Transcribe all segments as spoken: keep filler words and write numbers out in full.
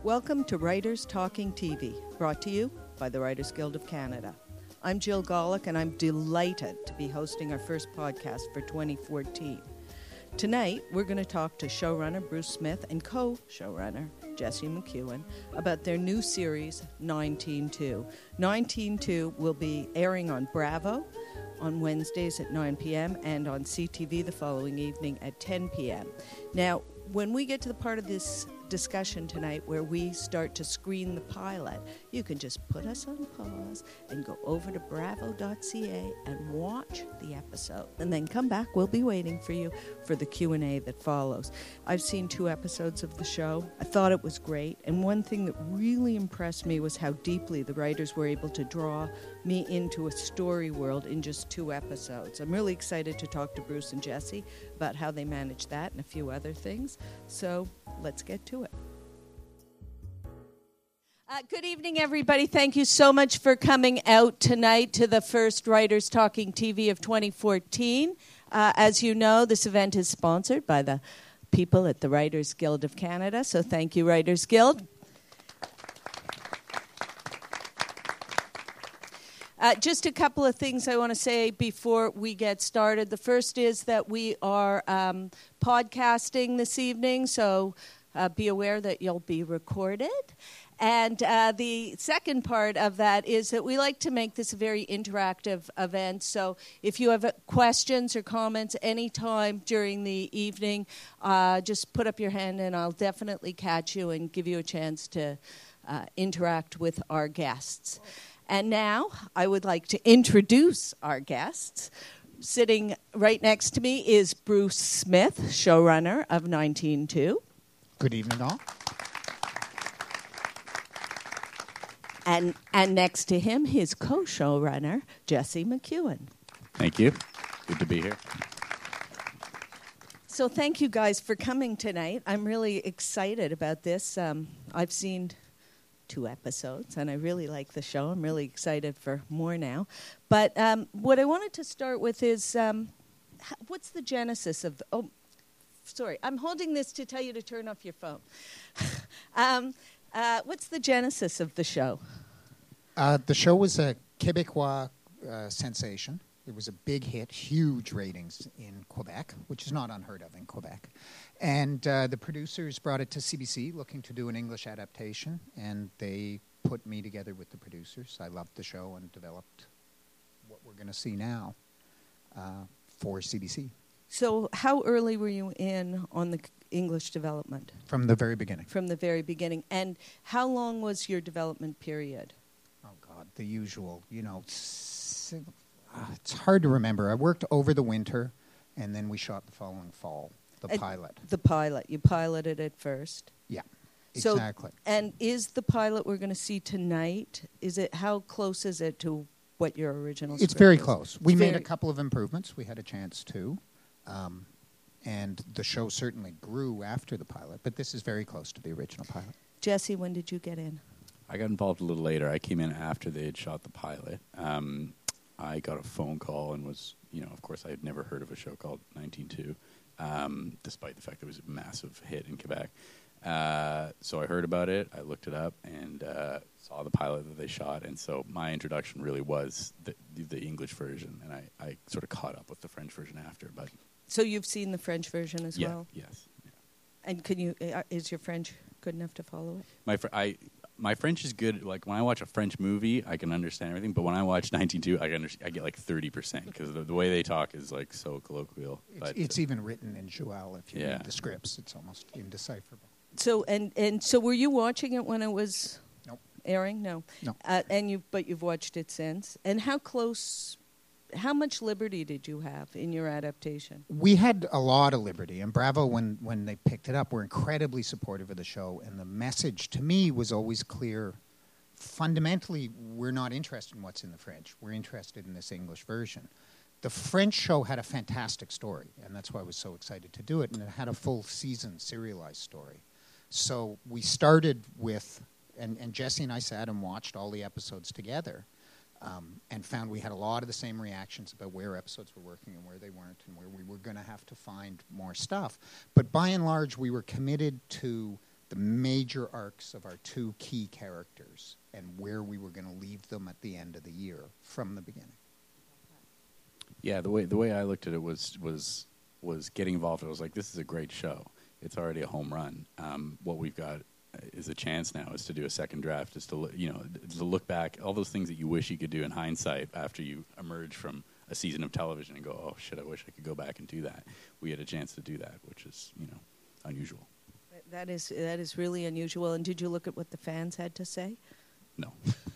Welcome to Writers Talking T V, brought to you by the Writers Guild of Canada. I'm Jill Golick, and I'm delighted to be hosting our first podcast for twenty fourteen. Tonight, we're going to talk to showrunner Bruce Smith and co-showrunner Jesse McEwen about their new series, nineteen two. nineteen two will be airing on Bravo on Wednesdays at nine p.m. and on C T V the following evening at ten p.m. Now, when we get to the part of this discussion tonight where we start to screen the pilot, you can just put us on pause and go over to bravo dot c a and watch the episode, and then come back. We'll be waiting for you for the Q and A that follows. I've seen two episodes of the show. I thought it was great, and one thing that really impressed me was how deeply the writers were able to draw me into a story world in just two episodes. I'm really excited to talk to Bruce and Jesse about how they managed that and a few other things. So let's get to it. Uh, good evening, everybody. Thank you so much for coming out tonight to the first Writers Talking T V of twenty fourteen. Uh, as you know, this event is sponsored by the people at the Writers Guild of Canada, so thank you, Writers Guild. Uh, just a couple of things I want to say before we get started. The first is that we are um, podcasting this evening, so uh, be aware that you'll be recorded. And uh, the second part of that is that we like to make this a very interactive event. So if you have uh, questions or comments anytime during the evening, uh, just put up your hand and I'll definitely catch you and give you a chance to uh, interact with our guests. And now I would like to introduce our guests. Sitting right next to me is Bruce Smith, showrunner of nineteen two. Good evening, all. And and next to him, his co-showrunner, Jesse McEwen. Thank you. Good to be here. So thank you guys for coming tonight. I'm really excited about this. Um, I've seen two episodes, and I really like the show. I'm really excited for more now. But um, what I wanted to start with is, um, h- what's the genesis of the... Oh, sorry. I'm holding this to tell you to turn off your phone. um, uh, what's the genesis of the show? Uh, the show was a Quebecois uh, sensation. It was a big hit, huge ratings in Quebec, which is not unheard of in Quebec. And uh, the producers brought it to C B C, looking to do an English adaptation, and they put me together with the producers. I loved the show and developed what we're going to see now uh, for C B C. So how early were you in on the English development? From the very beginning. From the very beginning. And how long was your development period? Oh, God, the usual, you know, s- uh, it's hard to remember. I worked over the winter, and then we shot the following fall, the And pilot. The pilot. You piloted it first. Yeah, So- exactly. And is the pilot we're going to see tonight, is it, how close is it to what your original It's script very is? close. We made a Very- couple of improvements. We had a chance to. Um, and the show certainly grew after the pilot, but this is very close to the original pilot. Jesse, when did you get in? I got involved a little later. I came in after they had shot the pilot. Um, I got a phone call and was, you know, of course, I had never heard of a show called nineteen two, um, despite the fact that it was a massive hit in Quebec. Uh, so I heard about it, I looked it up, and uh, saw the pilot that they shot. And so my introduction really was the, the English version, and I, I sort of caught up with the French version after. But So you've seen the French version as yeah, well? yes. Yeah. And can you, uh, is your French good enough to follow it? My fr- I my French is good. Like when I watch a French movie, I can understand everything. But when I watch nineteen two, I can under- I get like thirty percent because the, the way they talk is like so colloquial. It's, but it's uh, even written in Joual. If you Yeah. read the scripts, it's almost indecipherable. So, and, and so were you watching it when it was Nope. airing? No. No. Uh, and you, but you've watched it since. And how close, how much liberty did you have in your adaptation? We had a lot of liberty, and Bravo, when, when they picked it up, were incredibly supportive of the show, and the message to me was always clear. Fundamentally, we're not interested in what's in the French. We're interested in this English version. The French show had a fantastic story, and that's why I was so excited to do it, and it had a full season serialized story. So we started with, and, and Jesse and I sat and watched all the episodes together, um, and found we had a lot of the same reactions about where episodes were working and where they weren't, and where we were going to have to find more stuff. But by and large, we were committed to the major arcs of our two key characters and where we were going to leave them at the end of the year from the beginning. Yeah, the way the way I looked at it was was was getting involved. I was like, this is a great show. It's already a home run. Um, what we've got is a chance now is to do a second draft, is to look, you know, to look back, all those things that you wish you could do in hindsight after you emerge from a season of television and go, oh shit, I wish I could go back and do that. We had a chance to do that, which is, you know, unusual. That is that is really unusual. And did you look at what the fans had to say? No.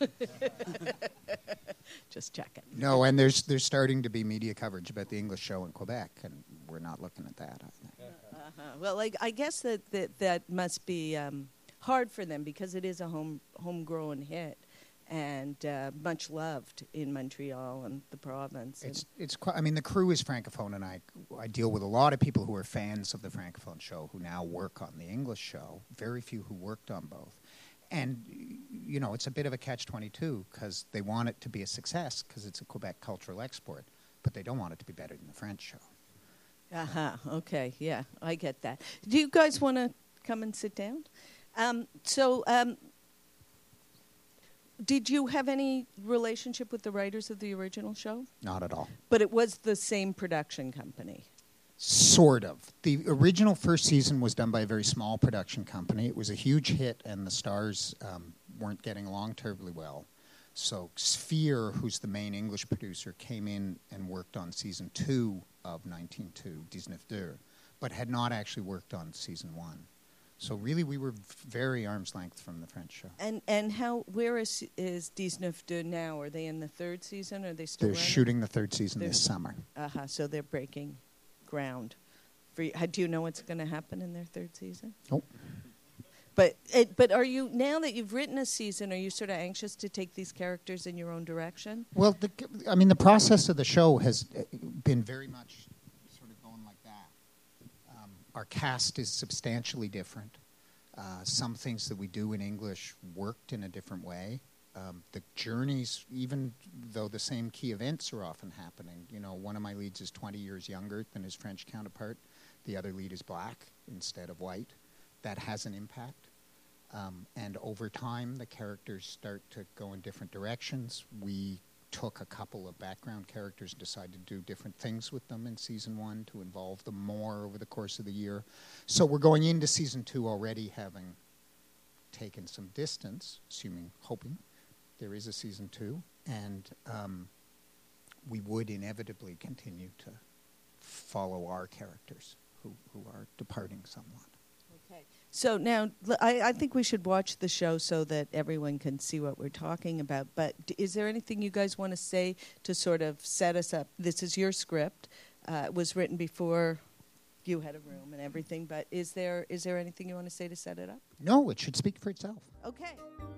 Just checking. No, and there's there's starting to be media coverage about the English show in Quebec, and we're not looking at that. I think. Uh-huh. Well, like, I guess that that, that must be um, hard for them because it is a home homegrown hit and uh, much loved in Montreal and the province. It's it's quite, I mean, the crew is francophone, and I I deal with a lot of people who are fans of the francophone show who now work on the English show. Very few who worked on both. And, you know, it's a bit of a catch twenty-two because they want it to be a success because it's a Quebec cultural export, but they don't want it to be better than the French show. Uh-huh. Okay, yeah, I get that. Do you guys want to come and sit down? Um, so, um, did you have any relationship with the writers of the original show? Not at all. But it was the same production company. Sort of. The original first season was done by a very small production company. It was a huge hit, and the stars um, weren't getting along terribly well. So Sphere, who's the main English producer, came in and worked on season two of nineteen two, dix-neuf deux, but had not actually worked on season one. So really, we were very arm's length from the French show. And and how where is is dix-neuf deux now? Are they in the third season? Or are they still? They're running? shooting the third season They're this summer. Uh huh. So they're breaking ground. For you. Do you know what's going to happen in their third season? Nope. But it, but are you, now that you've written a season, are you sort of anxious to take these characters in your own direction? Well, the, I mean, the process of the show has been very much sort of going like that. Um, our cast is substantially different. Uh, some things that we do in English worked in a different way. Um, the journeys, even though the same key events are often happening, you know, one of my leads is twenty years younger than his French counterpart. The other lead is black instead of white. That has an impact. Um, and over time, the characters start to go in different directions. We took a couple of background characters and decided to do different things with them in season one to involve them more over the course of the year. So we're going into season two already having taken some distance, assuming, hoping there is a season two. And um, we would inevitably continue to follow our characters who, who are departing somewhat. Okay. So now, I, I think we should watch the show so that everyone can see what we're talking about. But d- is there anything you guys want to say to sort of set us up? This is your script. Uh, it was written before you had a room and everything. But is there is there anything you want to say to set it up? No, it should speak for itself. Okay.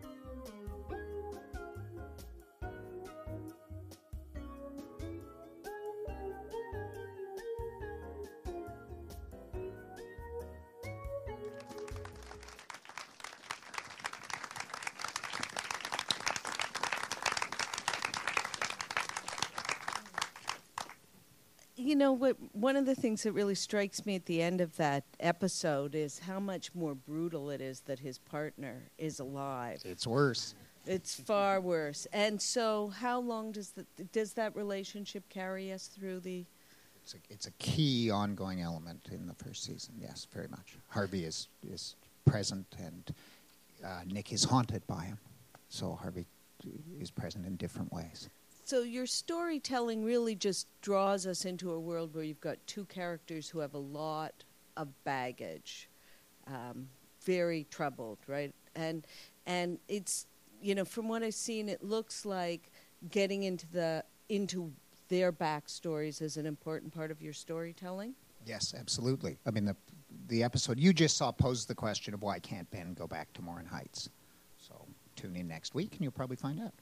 You know, what? One of the things that really strikes me at the end of that episode is how much more brutal it is that his partner is alive. It's worse. It's far worse. And so how long does the, does that relationship carry us through the... It's a, it's a key ongoing element in the first season, yes, very much. Harvey is, is present, and uh, Nick is haunted by him. So Harvey is present in different ways. So your storytelling really just draws us into a world where you've got two characters who have a lot of baggage, um, very troubled, right? And and it's, you know, from what I've seen, it looks like getting into the into their backstories is an important part of your storytelling. Yes, absolutely. I mean, the the episode you just saw posed the question of why can't Ben go back to Morin Heights. So tune in next week and you'll probably find out.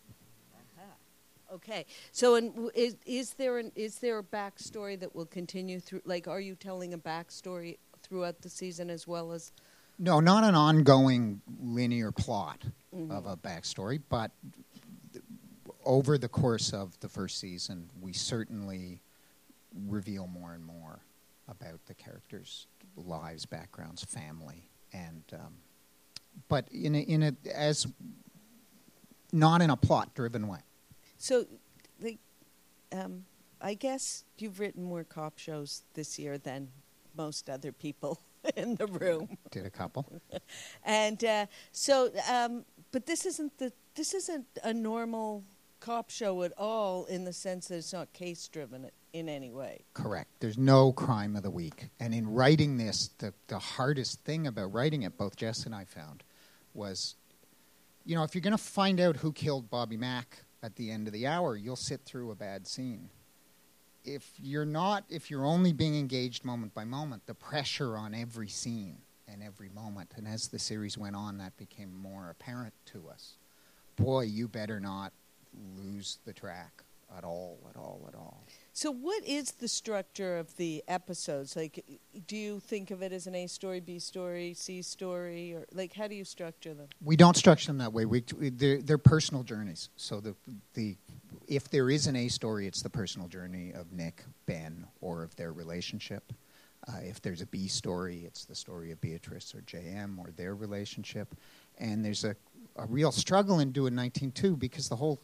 Okay, so in, is is there an is there a backstory that will continue through? Like, are you telling a backstory throughout the season as well as? No, not an ongoing linear plot Mm-hmm. of a backstory, but th- over the course of the first season, we certainly reveal more and more about the characters' lives, backgrounds, family, and um, but in a, in a as not in a plot-driven way. So, like, um, I guess you've written more cop shows this year than most other people in the room. Did a couple. And uh, so, um, but this isn't the this isn't a normal cop show at all, in the sense that it's not case-driven in any way. Correct. There's no crime of the week. And in writing this, the, the hardest thing about writing it, both Jess and I found, was, you know, if you're going to find out who killed Bobby Mack at the end of the hour, you'll sit through a bad scene. If you're not, if you're only being engaged moment by moment, the pressure on every scene and every moment, and as the series went on, that became more apparent to us. Boy, you better not lose the track at all, at all, at all. So what is the structure of the episodes? Like, do you think of it as an A story, B story, C story, or like how do you structure them? We don't structure them that way. We, they're, they're personal journeys. So the the if there is an A story, it's the personal journey of Nick, Ben, or of their relationship. Uh, if there's a B story, it's the story of Beatrice or J M or their relationship. And there's a, a real struggle in doing nineteen two because the whole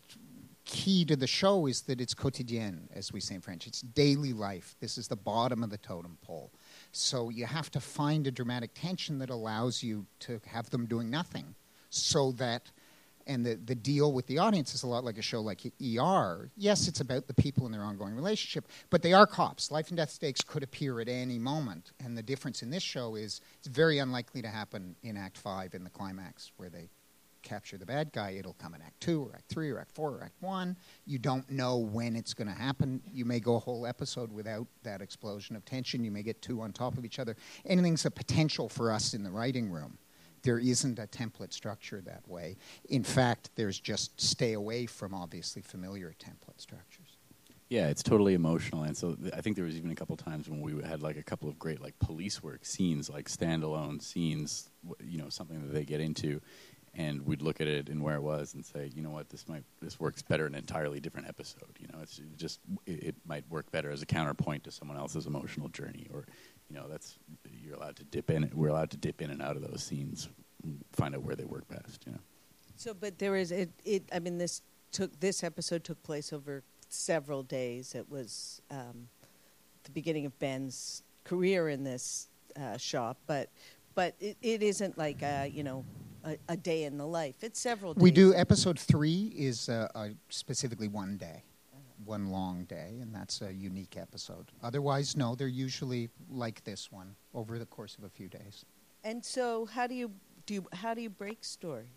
key to the show is that it's quotidien, as we say in French. It's daily life. This is the bottom of the totem pole. So you have to find a dramatic tension that allows you to have them doing nothing. So that, and the, the deal with the audience is a lot like a show like E R. Yes, it's about the people in their ongoing relationship, but they are cops. Life and death stakes could appear at any moment. And the difference in this show is it's very unlikely to happen in Act five in the climax where they capture the bad guy. It'll come in Act two or Act three or Act four or Act one. You don't know when it's going to happen. You may go a whole episode without that explosion of tension. You may get two on top of each other. Anything's a potential for us in the writing room. There isn't a template structure that way. In fact, there's just stay away from obviously familiar template structures. Yeah, it's totally emotional, and so th- I think there was even a couple times when we had like a couple of great like police work scenes, like standalone scenes, w- you know, something that they get into. And we'd look at it and where it was and say, you know what, this might this works better in an entirely different episode. You know, it's just it, it might work better as a counterpoint to someone else's emotional journey, or you know, that's you're allowed to dip in. We're allowed to dip in and out of those scenes, and find out where they work best. You know. So, but there is it. It. I mean, this took this episode took place over several days. It was um, the beginning of Ben's career in this uh, shop, but but it, it isn't like a, you know. A, a day in the life. It's several days. We do, episode three is uh, uh, specifically one day, uh-huh. one long day, and that's a unique episode. Otherwise, no, they're usually like this one over the course of a few days. And so how do you, do you, how do you break story?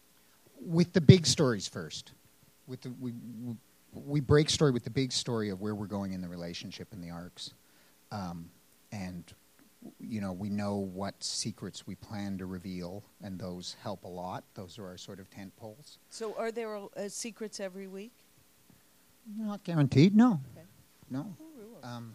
With the big stories first. With the, we, we, we break story with the big story of where we're going in the relationship and the arcs. Um, and you know, we know what secrets we plan to reveal, and those help a lot. Those are our sort of tent poles. So are there uh, secrets every week? Not guaranteed, no. Okay. No. Um.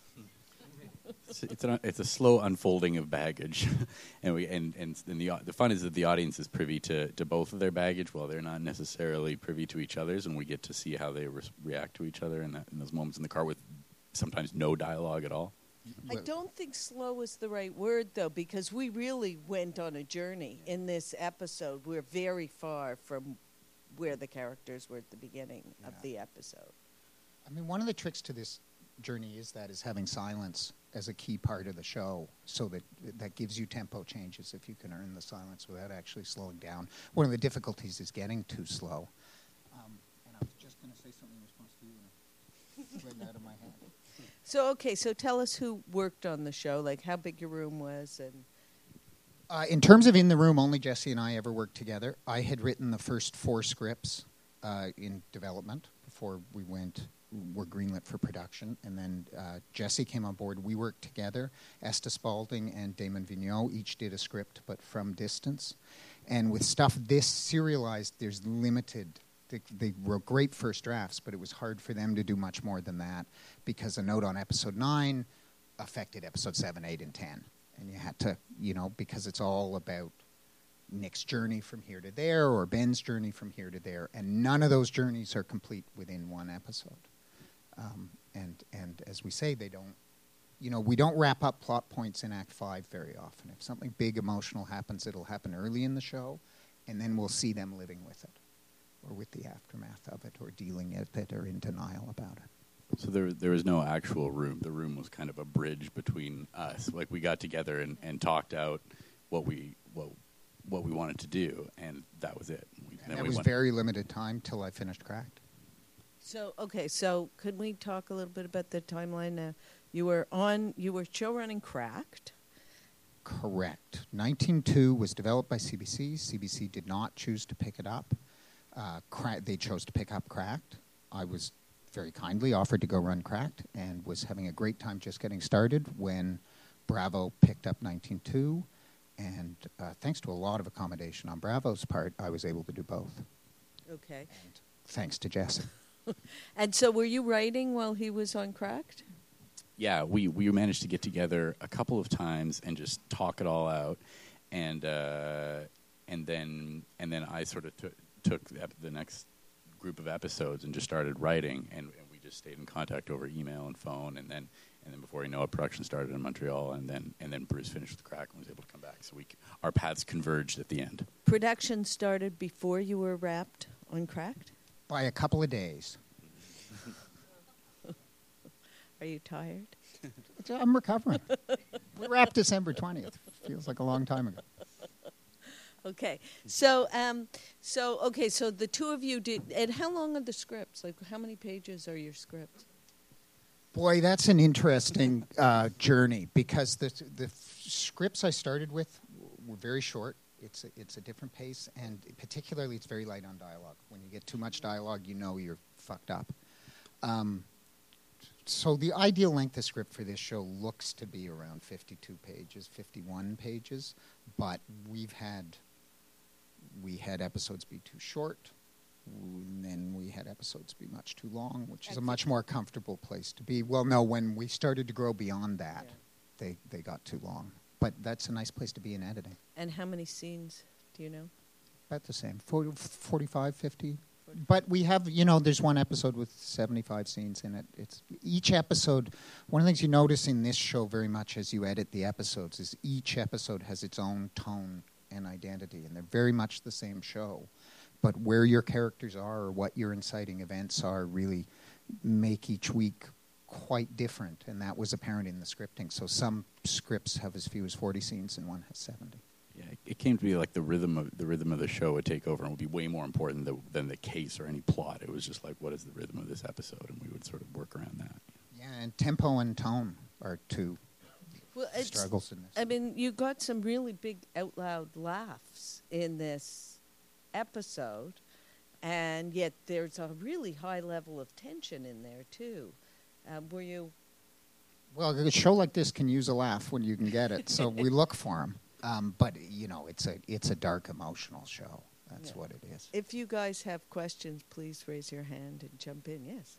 It's, it's, an, it's a slow unfolding of baggage, and we and, and, and the the fun is that the audience is privy to, to both of their baggage, while they're not necessarily privy to each other's, and we get to see how they re- react to each other in, that, in those moments in the car with sometimes no dialogue at all. I don't think slow is the right word, though, because we really went on a journey in this episode. We're very far from where the characters were at the beginning yeah. of the episode. I mean, one of the tricks to this journey is that is having silence as a key part of the show, so that that gives you tempo changes if you can earn the silence without actually slowing down. One of the difficulties is getting too slow. Um, and I was just going to say something in response to you, and it went out of my head. So, okay, so tell us who worked on the show, like how big your room was. and. Uh, in terms of in the room, only Jesse and I ever worked together. I had written the first four scripts uh, in development before we went, were greenlit for production. And then uh, Jesse came on board. We worked together. Esta Spalding and Damon Vigneault each did a script, but from distance. And with stuff this serialized, there's limited... They, they wrote great first drafts, but it was hard for them to do much more than that because a note on episode nine affected episode seven, eight, and ten. And you had to, you know, because it's all about Nick's journey from here to there or Ben's journey from here to there, and none of those journeys are complete within one episode. Um, and and as we say, they don't you know, we don't wrap up plot points in Act Five very often. If something big emotional happens, it'll happen early in the show, and then we'll see them living with it, or with the aftermath of it, or dealing with it, or in denial about it. So there, there was no actual room. The room was kind of a bridge between us. Like we got together and, and talked out what we what what we wanted to do, and that was it. We, And that we was went. very limited time till I finished Cracked. So, okay, so could we talk a little bit about the timeline now? You were on, you were show running Cracked. Correct. nineteen two was developed by C B C. C B C did not choose to pick it up. Uh, cra- they chose to pick up Cracked. I was very kindly offered to go run Cracked and was having a great time just getting started when Bravo picked up nineteen two. And uh, thanks to a lot of accommodation on Bravo's part, I was able to do both. Okay. And thanks to Jesse. And so were you writing while he was on Cracked? Yeah, we, we managed to get together a couple of times and just talk it all out, and uh, and then and then I sort of took took the, ep- the next group of episodes and just started writing, and, and we just stayed in contact over email and phone, and then and then before you know it, production started in Montreal, and then and then Bruce finished with Crack and was able to come back, so we c- our paths converged at the end. Production started before you were wrapped on Cracked? By a couple of days. Are you tired? I'm recovering. We wrapped December twentieth. Feels like a long time ago. Okay, so um, so okay, so the two of you did. And how long are the scripts? Like, how many pages are your scripts? Boy, that's an interesting uh, journey because the the f- scripts I started with were very short. It's a, it's a different pace, and particularly it's very light on dialogue. When you get too much dialogue, you know you're fucked up. Um, so the ideal length of script for this show looks to be around fifty-two pages, fifty-one pages, but we've had we had episodes be too short, and then we had episodes be much too long, which is a much more comfortable place to be. Well, no, when we started to grow beyond that, Yeah. they, they got too long. But that's a nice place to be in editing. And how many scenes do you know? About the same, forty, forty-five, fifty. But we have, you know, there's one episode with seventy-five scenes in it. It's each episode, one of the things you notice in this show very much as you edit the episodes is each episode has its own tone and identity, and they're very much the same show. But where your characters are or what your inciting events are really make each week quite different, and that was apparent in the scripting. So some scripts have as few as forty scenes and one has seventy. Yeah, it came to be like the rhythm of the rhythm of the show would take over and would be way more important than, than the case or any plot. It was just like, what is the rhythm of this episode, and we would sort of work around that. Yeah, and tempo and tone are two Well, it's, struggles in this. I mean, you got some really big out loud laughs in this episode, and yet there's a really high level of tension in there too. Um, were you? Well, a show like this can use a laugh when you can get it, so we look for them. Um, but you know, it's a it's a dark, emotional show. That's Yeah. what it is. If you guys have questions, please raise your hand and jump in. Yes.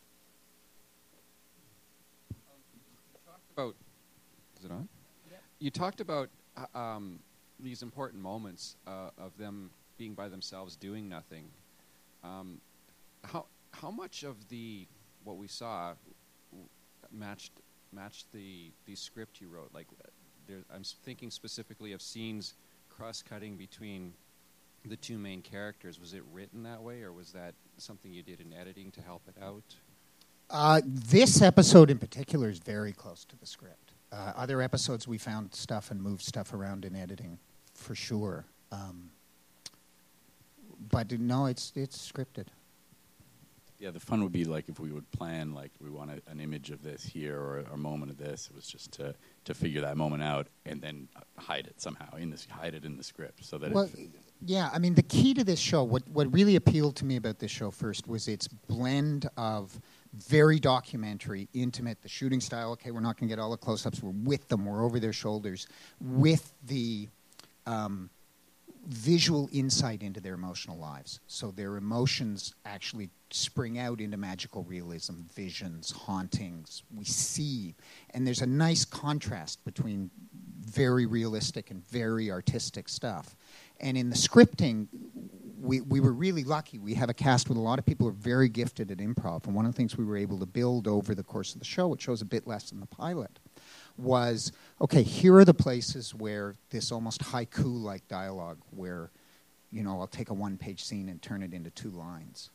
About, is it on? Yep. You talked about uh, um, these important moments uh, of them being by themselves, doing nothing. Um, how how much of the what we saw w- matched matched the the script you wrote? Like, there, I'm s- thinking specifically of scenes cross-cutting between the two main characters. Was it written that way, or was that something you did in editing to help it out? Uh, this episode in particular is very close to the script. Uh, other episodes we found stuff and moved stuff around in editing, for sure. Um, but no, it's it's scripted. Yeah, the fun would be like if we would plan, like we want a, an image of this here or a moment of this. It was just to, to figure that moment out and then hide it somehow in this, hide it in the script so that Well, it, yeah, I mean, the key to this show, what, what really appealed to me about this show first was its blend of very documentary, intimate, the shooting style. Okay, we're not going to get all the close-ups. We're with them. We're over their shoulders, with the um, visual insight into their emotional lives. So their emotions actually spring out into magical realism, visions, hauntings. We see, and there's a nice contrast between very realistic and very artistic stuff. And in the scripting, we, we were really lucky. We have a cast with a lot of people who are very gifted at improv. And one of the things we were able to build over the course of the show, which shows a bit less than the pilot, was, okay, here are the places where this almost haiku-like dialogue where, you know, I'll take a one-page scene and turn it into two lines.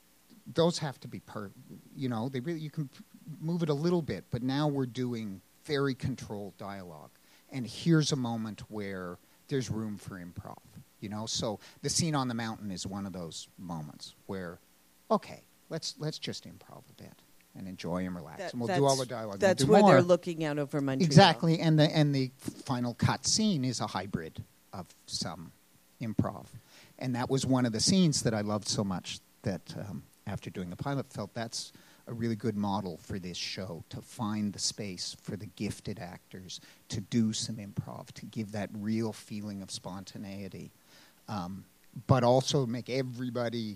Those have to be, per, you know, they really, you can p- move it a little bit, but now we're doing very controlled dialogue. And here's a moment where there's room for improv, you know? So the scene on the mountain is one of those moments where, okay, let's let's just improv a bit and enjoy and relax. That- and we'll do all the dialogue. That's we'll do where more. they're looking out over Montreal. Exactly, and the and the final cut scene is a hybrid of some improv. And that was one of the scenes that I loved so much that um, after doing the pilot felt that's a really good model for this show, to find the space for the gifted actors to do some improv, to give that real feeling of spontaneity, um, but also make everybody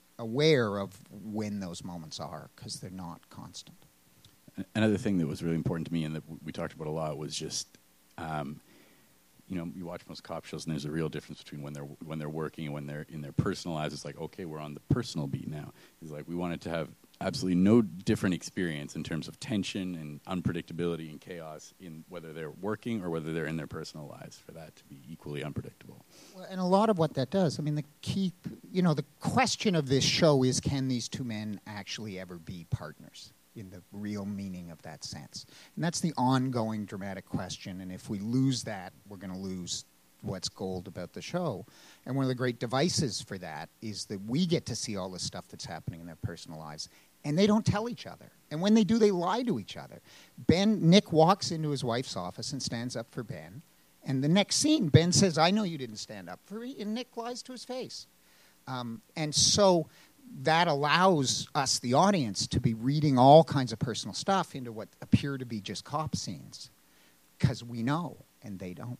aware of when those moments are, because they're not constant. Another thing that was really important to me and that we talked about a lot was just, um, you know, you watch most cop shows and there's a real difference between when they're when they're working and when they're in their personal lives. It's like, okay, we're on the personal beat now. It's like we wanted to have absolutely no different experience in terms of tension and unpredictability and chaos in whether they're working or whether they're in their personal lives, for that to be equally unpredictable. Well, and a lot of what that does, I mean, the key, you know, the question of this show is, can these two men actually ever be partners in the real meaning of that sense? And that's the ongoing dramatic question, and if we lose that, we're going to lose what's gold about the show. And one of the great devices for that is that we get to see all the stuff that's happening in their personal lives, and they don't tell each other. And when they do, they lie to each other. Ben, Nick walks into his wife's office and stands up for Ben. And the next scene, Ben says, I know you didn't stand up for me. And Nick lies to his face. Um, and so that allows us, the audience, to be reading all kinds of personal stuff into what appear to be just cop scenes. Because we know, and they don't.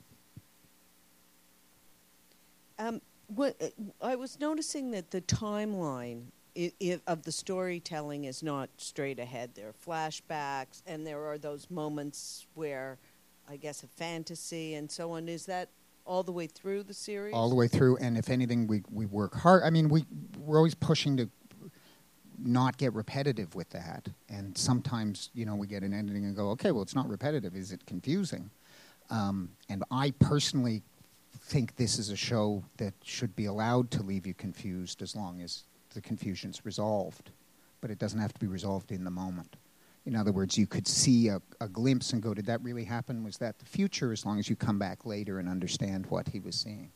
Um, what, uh, I was noticing that the timeline I- I of the storytelling is not straight ahead. There are flashbacks, and there are those moments where, I guess, a fantasy and so on. Is that all the way through the series? All the way through, and if anything, we, we work hard. I mean, we, we're always pushing to not get repetitive with that. And sometimes, you know, we get an ending and go, okay, well, it's not repetitive. Is it confusing? Um, and I personally think this is a show that should be allowed to leave you confused as long as the confusion's resolved. But it doesn't have to be resolved in the moment. In other words, you could see a, a glimpse and go, did that really happen? Was that the future? As long as you come back later and understand what he was seeing.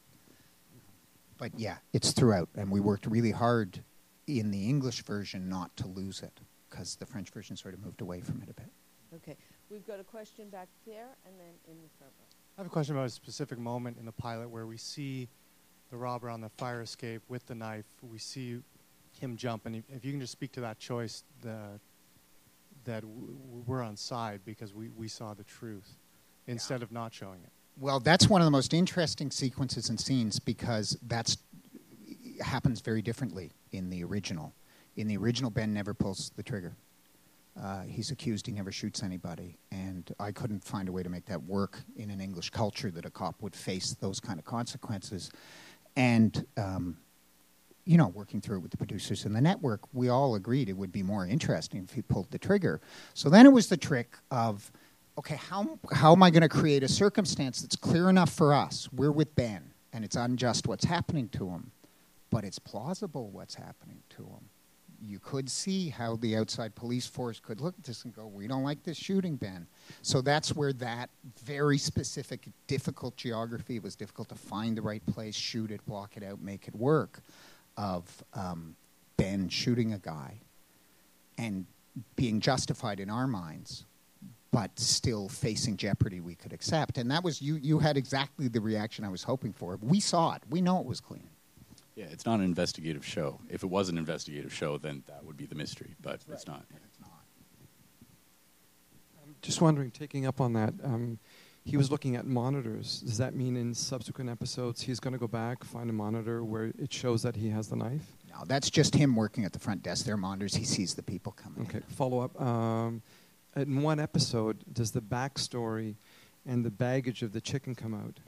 But yeah, it's throughout. And we worked really hard in the English version not to lose it, because the French version sort of moved away from it a bit. Okay. We've got a question back there, and then in the front row. I have a question about a specific moment in the pilot where we see the robber on the fire escape with the knife. We see him jump, and if you can just speak to that choice, the, that w- we're on side because we, we saw the truth instead of not showing it. Well, that's one of the most interesting sequences and scenes, because that's happens very differently in the original. In the original, Ben never pulls the trigger. Uh, he's accused, he never shoots anybody. And I couldn't find a way to make that work in an English culture, that a cop would face those kind of consequences. And, um, you know, working through it with the producers and the network, we all agreed it would be more interesting if he pulled the trigger. So then it was the trick of, okay, how, how am I going to create a circumstance that's clear enough for us? We're with Ben, and it's unjust what's happening to him, but it's plausible what's happening to him. You could see how the outside police force could look at this and go, we don't like this shooting, Ben. So that's where that very specific, difficult geography, it was difficult to find the right place, shoot it, block it out, make it work, of um, Ben shooting a guy and being justified in our minds, but still facing jeopardy we could accept. And that was, you, you had exactly the reaction I was hoping for. We saw it. We know it was clean. Yeah, it's not an investigative show. If it was an investigative show, then that would be the mystery, but Right. it's not. It's not. I'm just wondering, taking up on that, um, he was looking at monitors. Does that mean in subsequent episodes he's going to go back, find a monitor where it shows that he has the knife? No, that's just him working at the front desk. There are monitors. He sees the people coming Okay, in. follow up. Um, in one episode, does the backstory and the baggage of the chicken come out?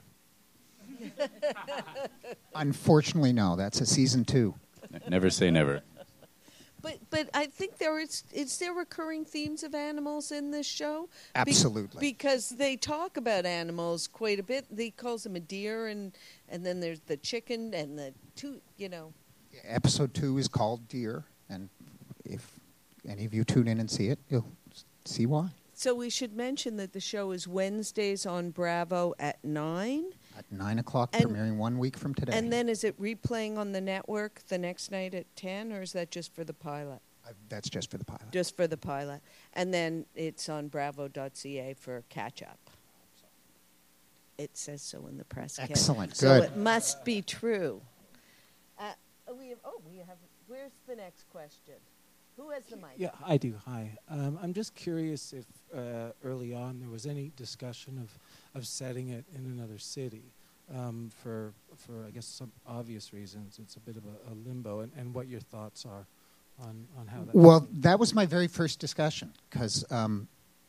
Unfortunately, no. That's a season two. N- never say never. But but I think there is is there recurring themes of animals in this show? Be- Absolutely. because they talk about animals quite a bit. They calls them a deer, and and then there's the chicken and the two. You know. Episode two is called Deer, and if any of you tune in and see it, you'll see why. So we should mention that the show is Wednesdays on Bravo at nine. At nine o'clock, And- premiering one week from today. And then is it replaying on the network the next night at ten, or is that just for the pilot? Uh, that's just for the pilot. Just for the pilot. And then it's on bravo dot c a for catch-up. It says so in the press kit. Excellent. So Good. it must be true. Uh, we have, oh, we have. Where's the next question? Who has the mic? Yeah, I do. Hi. Um, I'm just curious if uh, early on there was any discussion of, of setting it in another city um, for, for, I guess, some obvious reasons. It's a bit of a, a limbo, and, and what your thoughts are on, on how that... Well, that was my very first discussion, because um,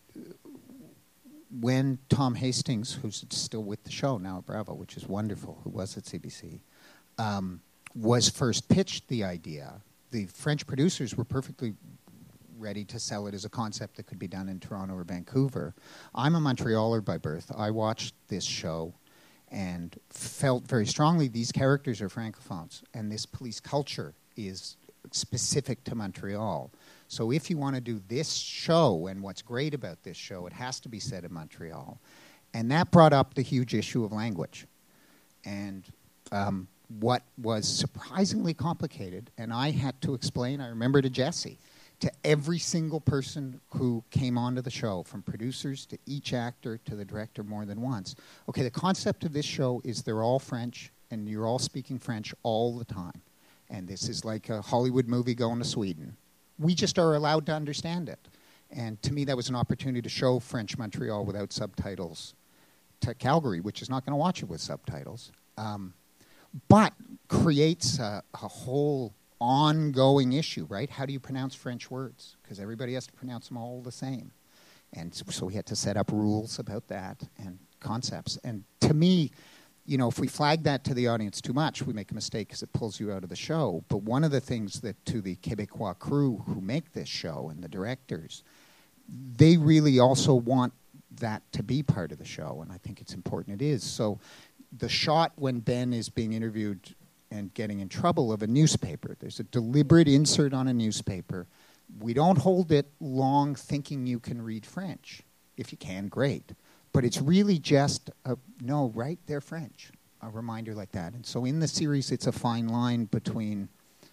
when Tom Hastings, who's still with the show now at Bravo, which is wonderful, who was at C B C, um, was first pitched the idea, the French producers were perfectly ready to sell it as a concept that could be done in Toronto or Vancouver. I'm a Montrealer by birth. I watched this show and felt very strongly these characters are francophones, and this police culture is specific to Montreal. So if you want to do this show, and what's great about this show, it has to be set in Montreal. And that brought up the huge issue of language. And um, what was surprisingly complicated, and I had to explain, I remember to Jesse, to every single person who came onto the show, from producers to each actor to the director more than once. Okay, the concept of this show is they're all French, and you're all speaking French all the time. And this is like a Hollywood movie going to Sweden. We just are allowed to understand it. And to me, that was an opportunity to show French Montreal without subtitles to Calgary, which is not going to watch it with subtitles. Um, but creates a, a whole ongoing issue, right? How do you pronounce French words? Because everybody has to pronounce them all the same. And so we had to set up rules about that and concepts. And to me, you know, if we flag that to the audience too much, we make a mistake because it pulls you out of the show. But one of the things that to the Québécois crew who make this show and the directors, they really also want that to be part of the show, and I think it's important it is. So the shot when Ben is being interviewed and getting in trouble of a newspaper, there's a deliberate insert on a newspaper. We don't hold it long thinking you can read French. If you can, great. But it's really just, a, no, right, they're French. A reminder like that. And so in the series, it's a fine line between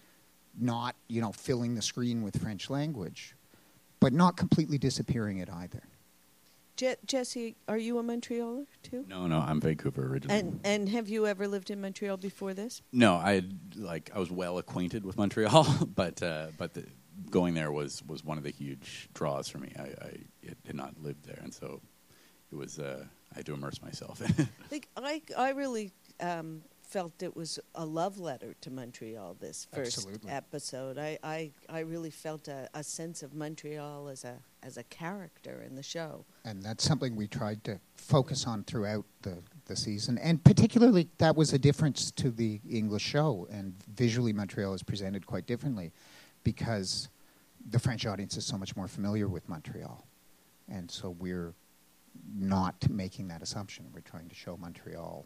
not, you know, filling the screen with French language, but not completely disappearing it either. Je- Jesse, are you a Montrealer too? No, no, I'm Vancouver originally. And and have you ever lived in Montreal before this? No, I like I was well acquainted with Montreal, but uh, but the, going there was, was one of the huge draws for me. I, I had not lived there, and so it was uh, I had to immerse myself in it. Like I I really um, felt it was a love letter to Montreal. This first Absolutely. episode, I, I I really felt a, a sense of Montreal as a as a character in the show. And that's something we tried to focus on throughout the, the season. And particularly, that was a difference to the English show. And visually, Montreal is presented quite differently because the French audience is so much more familiar with Montreal. And so we're not making that assumption. We're trying to show Montreal,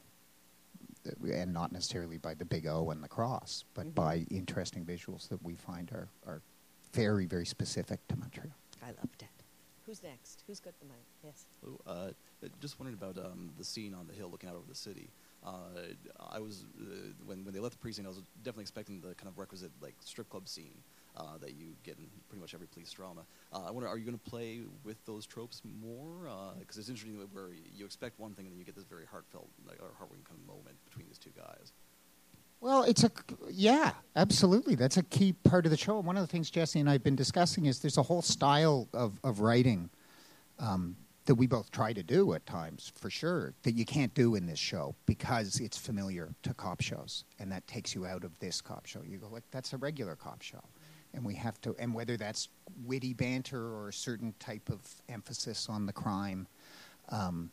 and not necessarily by the big O and the cross, but Mhm. by interesting visuals that we find are, are very, very specific to Montreal. I loved it. Who's next? Who's got the mic? Yes. Hello, uh, just wondering about um, the scene on the hill looking out over the city. Uh, I was uh, when when they left the precinct, I was definitely expecting the kind of requisite like strip club scene uh, that you get in pretty much every police drama. Uh, I wonder, are you going to play with those tropes more? Because uh, it's interesting where you expect one thing and then you get this very heartfelt like, or heartwarming kind of moment between these two guys. Well, it's a, yeah, absolutely. That's a key part of the show. One of the things Jesse and I have been discussing is there's a whole style of, of writing um, that we both try to do at times, for sure, that you can't do in this show because it's familiar to cop shows, and that takes you out of this cop show. You go, like, that's a regular cop show. And we have to, and whether that's witty banter or a certain type of emphasis on the crime, um,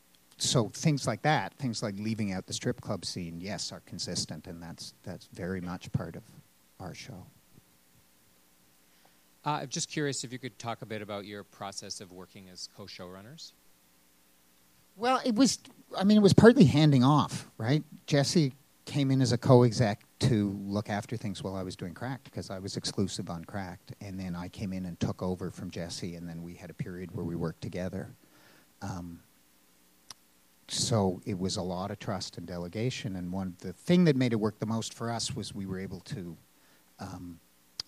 so things like that, things like leaving out the strip club scene, yes, are consistent, and that's that's very much part of our show. Uh, I'm just curious if you could talk a bit about your process of working as co-showrunners. Well, it was, I mean, it was partly handing off, right? Jesse came in as a co-exec to look after things while I was doing Cracked, because I was exclusive on Cracked. And then I came in and took over from Jesse, and then we had a period where we worked together. Um, so it was a lot of trust and delegation. And one the thing that made it work the most for us was we were able to um,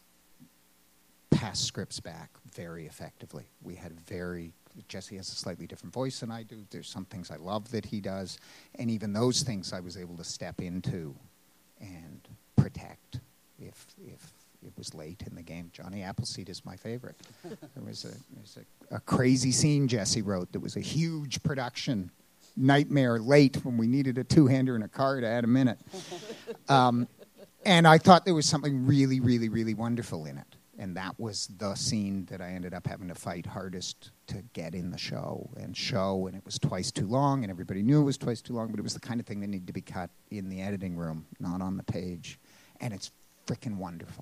pass scripts back very effectively. We had very, Jesse has a slightly different voice than I do. There's some things I love that he does. And even those things I was able to step into and protect if if it was late in the game. Johnny Appleseed is my favorite. There was a, there was a, a crazy scene Jesse wrote that was a huge production nightmare late when we needed a two-hander in a car to add a minute. Um, and I thought there was something really, really, really wonderful in it. And that was the scene that I ended up having to fight hardest to get in the show and show. And it was twice too long, and everybody knew it was twice too long, but it was the kind of thing that needed to be cut in the editing room, not on the page. And it's freaking wonderful.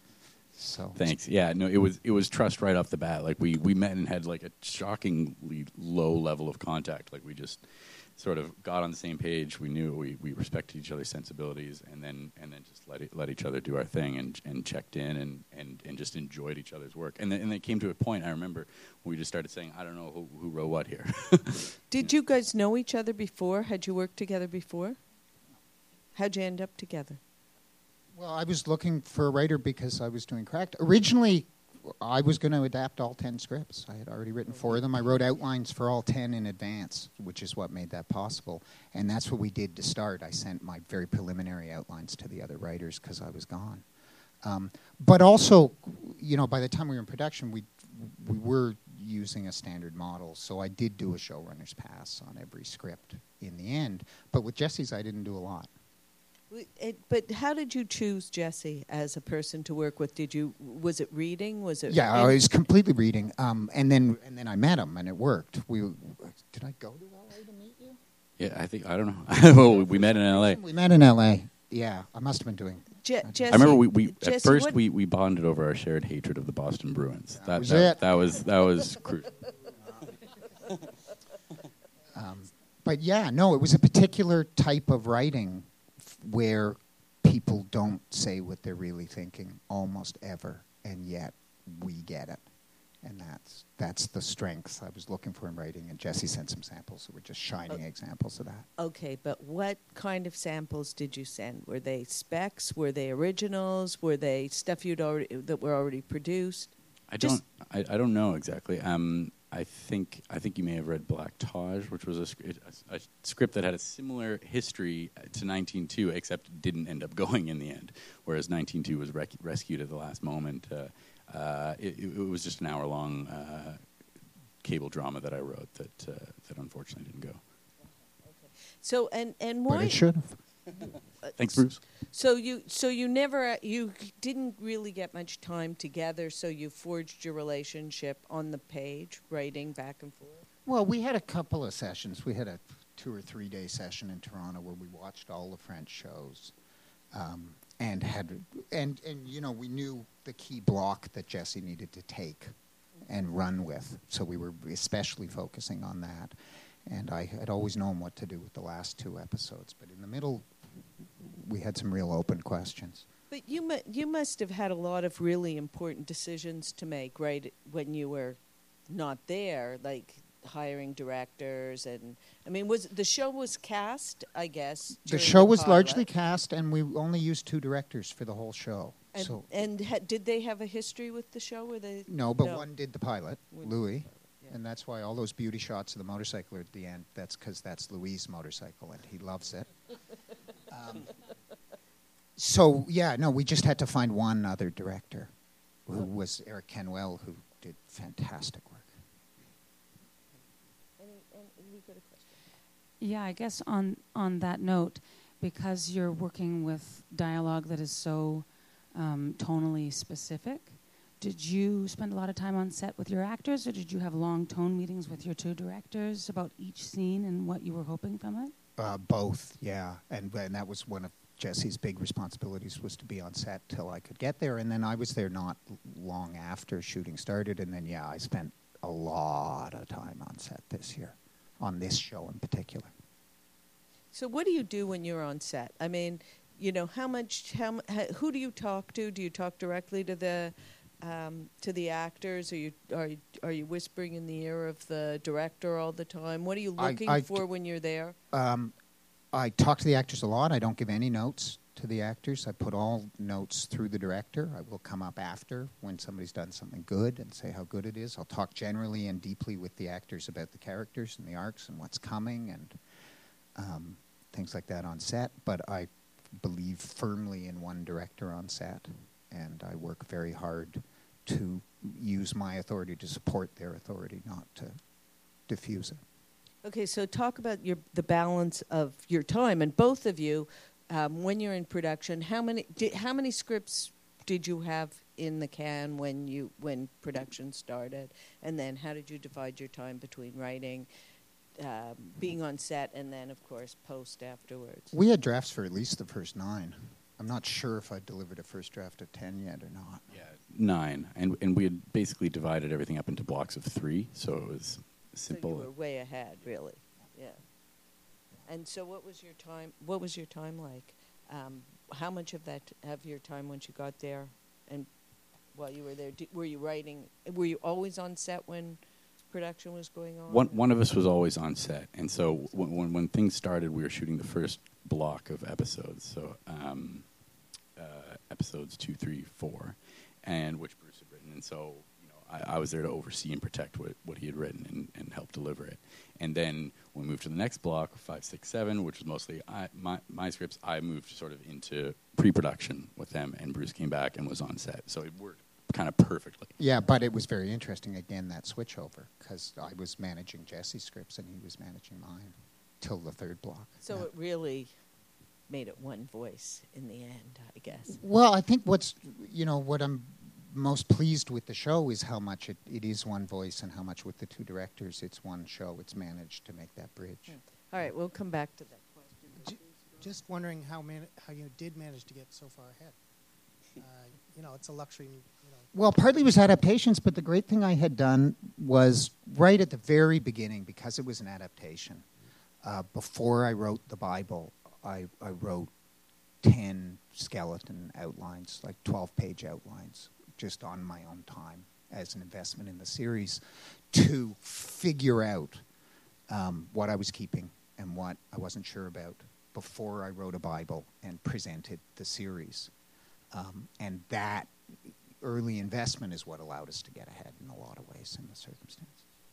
So thanks. Yeah, no, it was it was trust right off the bat. Like we, we met and had like a shockingly low level of contact. Like we just sort of got on the same page. We knew we, we respected each other's sensibilities, and then and then just let it, let each other do our thing, and and checked in and, and, and just enjoyed each other's work. And then and it came to a point, I remember, when we just started saying, I don't know who, who wrote what here. Did you guys know each other before? Had you worked together before? How'd you end up together? Well, I was looking for a writer because I was doing Cracked. Originally, I was going to adapt all ten scripts. I had already written four of them. I wrote outlines for all ten in advance, which is what made that possible. And that's what we did to start. I sent my very preliminary outlines to the other writers because I was gone. Um, but also, you know, by the time we were in production, we we were using a standard model. So I did do a showrunner's pass on every script in the end. But with Jesse's, I didn't do a lot. It, but how did you choose Jesse as a person to work with? Did you was it reading? Was it? Yeah, I was completely reading, um, and then and then I met him, and it worked. We did I go to L A to meet you? Yeah, I think I don't know. Well, we met in L A. We met in L A. Yeah, I must have been doing. Je- Jesse, I remember we, we Jesse, at first what? we, we bonded over our shared hatred of the Boston Bruins. That That was that, it. that was that was cru- Um, but yeah, no, it was a particular type of writing f- where people don't say what they're really thinking almost ever, and yet we get it. And that's that's the strength I was looking for in writing, and Jesse sent some samples that were just shining Oh. examples of that. Okay, but what kind of samples did you send? Were they specs? Were they originals? Were they stuff you'd already that were already produced? I Just- don't I, I don't know exactly. Um, I think I think you may have read Black Taj, which was a, sc- a, a script that had a similar history to nineteen two, except didn't end up going in the end. Whereas nineteen two was rec- rescued at the last moment. Uh, uh, it, it was just an hour-long uh, cable drama that I wrote that uh, that unfortunately didn't go. So and and But why? it should have. Thanks, Bruce. So you so you never you didn't really get much time together. So you forged your relationship on the page, writing back and forth. Well, we had a couple of sessions. We had a two or three day session in Toronto where we watched all the French shows, um, and had and and you know we knew the key block that Jesse needed to take and run with. So we were especially focusing on that. And I had always known what to do with the last two episodes, but in the middle, we had some real open questions. But you mu- you must have had a lot of really important decisions to make, right? When you were not there, like hiring directors, and I mean, was the show was cast? I guess The during show was pilot. largely cast, and we only used two directors for the whole show. And, so and ha- did they have a history with the show? Were they no, but no. one did the pilot, One- Louis, yeah. and that's why all those beauty shots of the motorcycle are at the end. That's because that's Louis' motorcycle, and he loves it. um, so yeah, no, we just had to find one other director, who was Eric Kenwell, who did fantastic work. Any, and we got a question. Yeah, I guess on on that note, because you're working with dialogue that is so um, tonally specific, did you spend a lot of time on set with your actors, or did you have long tone meetings with your two directors about each scene and what you were hoping from it? Uh, both, yeah, and and that was one of Jesse's big responsibilities was to be on set till I could get there, and then I was there not l- long after shooting started, and then, yeah, I spent a lot of time on set this year, on this show in particular. So what do you do when you're on set? I mean, you know, how much, how, mu- ha- who do you talk to? Do you talk directly to the um, to the actors? Are you are you, are you whispering in the ear of the director all the time? What are you I- looking I for d- when you're there? Um, I talk to the actors a lot. I don't give any notes to the actors. I put all notes through the director. I will come up after when somebody's done something good and say how good it is. I'll talk generally and deeply with the actors about the characters and the arcs and what's coming and um, things like that on set. But I believe firmly in one director on set, and I work very hard to use my authority to support their authority, not to diffuse it. Okay, so talk about your the balance of your time, and both of you, um, when you're in production, how many di- how many scripts did you have in the can when you when production started, and then how did you divide your time between writing, um, being on set, and then of course post afterwards? We had drafts for at least the first nine. I'm not sure if I delivered a first draft of ten yet or not. Yeah, nine, and and we had basically divided everything up into blocks of three, so it was simple. So you were way ahead, really. Yeah. And so, what was your time? What was your time like? Um, how much of that of your time once you got there, and while you were there, did, were you writing? Were you always on set when production was going on? One one of us was always on set, and so when when, when things started, we were shooting the first block of episodes. So um, uh, episodes two, three, four, and which Bruce had written, and so. I, I was there to oversee and protect what, what he had written and, and help deliver it. And then when we moved to the next block, five, six, seven, which was mostly I, my, my scripts, I moved sort of into pre-production with them, and Bruce came back and was on set. So it worked kind of perfectly. Yeah, but it was very interesting, again, that switchover, because I was managing Jesse's scripts and he was managing mine till the third block. So yeah. it really made it one voice in the end, I guess. Well, I think what's, you know, what I'm most pleased with the show is how much it, it is one voice and how much with the two directors it's one show. It's managed to make that bridge. Hmm. All right, we'll come back to that question. J- just wondering how man- how you did manage to get so far ahead. Uh, you know, it's a luxury. You know. Well, partly it was adaptations, but the great thing I had done was right at the very beginning, because it was an adaptation. Uh, before I wrote the Bible, I, I wrote ten skeleton outlines, like twelve-page outlines, just on my own time as an investment in the series to figure out um, what I was keeping and what I wasn't sure about before I wrote a Bible and presented the series. Um, and that early investment is what allowed us to get ahead in a lot of ways in the circumstance.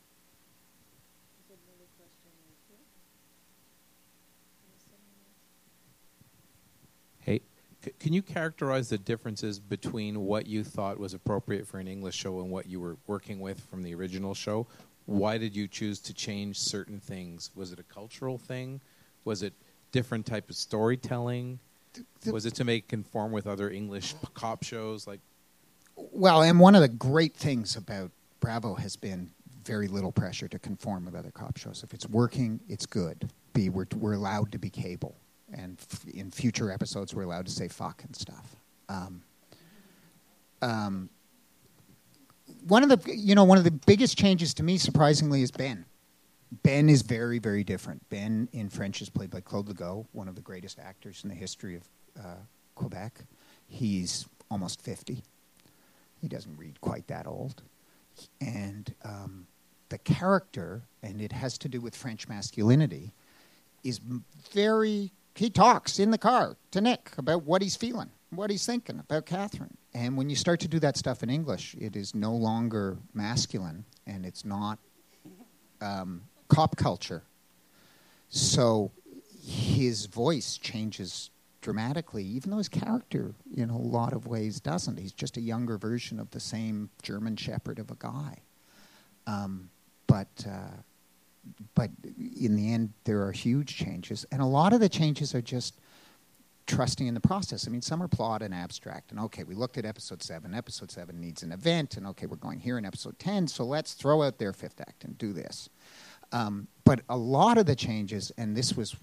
Hey, c- can you characterize the differences between what you thought was appropriate for an English show and what you were working with from the original show? Why did you choose to change certain things? Was it a cultural thing? Was it different type of storytelling? Was it to make conform with other English p- cop shows? Like, Well, and one of the great things about Bravo has been very little pressure to conform with other cop shows. If it's working, it's good. B, we're, we're allowed to be cable. And f- in future episodes, we're allowed to say fuck and stuff. Um, um, one of the, you know, one of the biggest changes to me, surprisingly, is Ben. Ben is very, very different. Ben in French is played by Claude Legault, one of the greatest actors in the history of uh, Quebec. He's almost fifty. He doesn't read quite that old. And um, the character, and it has to do with French masculinity, is m- very... He talks in the car to Nick about what he's feeling, what he's thinking about Catherine. And when you start to do that stuff in English, it is no longer masculine, and it's not um, cop culture. So his voice changes dramatically, even though his character, in a lot of ways, doesn't. He's just a younger version of the same German shepherd of a guy. Um, but... Uh, But in the end, there are huge changes. And a lot of the changes are just trusting in the process. I mean, some are plot and abstract. And, okay, we looked at episode seven. Episode seven needs an event. And, okay, we're going here in episode ten, so let's throw out their fifth act and do this. Um, but a lot of the changes, and this was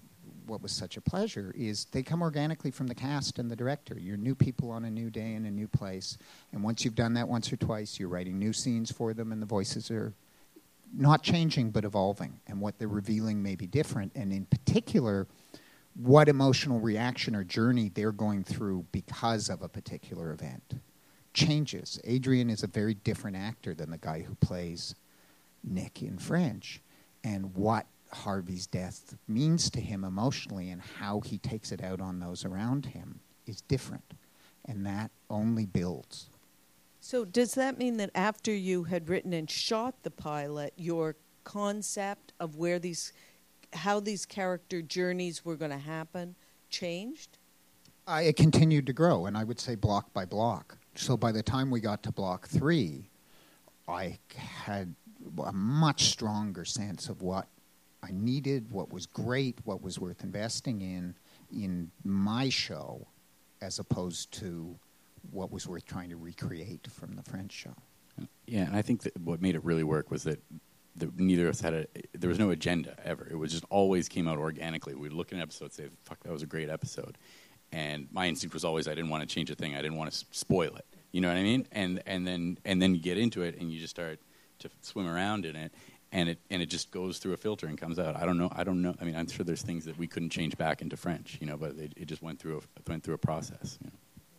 what was such a pleasure is they come organically from the cast and the director. You're new people on a new day in a new place. And once you've done that once or twice, you're writing new scenes for them, and the voices are not changing but evolving. And what they're revealing may be different. And in particular, what emotional reaction or journey they're going through because of a particular event changes. Adrian is a very different actor than the guy who plays Nick in French. And what Harvey's death means to him emotionally and how he takes it out on those around him is different. And that only builds. So does that mean that after you had written and shot the pilot, your concept of where these, how these character journeys were going to happen changed? Uh, it continued to grow, and I would say block by block. So by the time we got to block three, I had a much stronger sense of what I needed, what was great, what was worth investing in, in my show, as opposed to what was worth trying to recreate from the French show. Yeah, and I think that what made it really work was that the, neither of us had a, there was no agenda ever. It was just always came out organically. We'd look at an episode and say, fuck, that was a great episode. And my instinct was always, I didn't want to change a thing. I didn't want to s- spoil it. You know what I mean? And and then and then you get into it and you just start to swim around in it, and it and it just goes through a filter and comes out. I don't know. I don't know. I mean, I'm sure there's things that we couldn't change back into French, you know, but it, it just went through a went through a process. You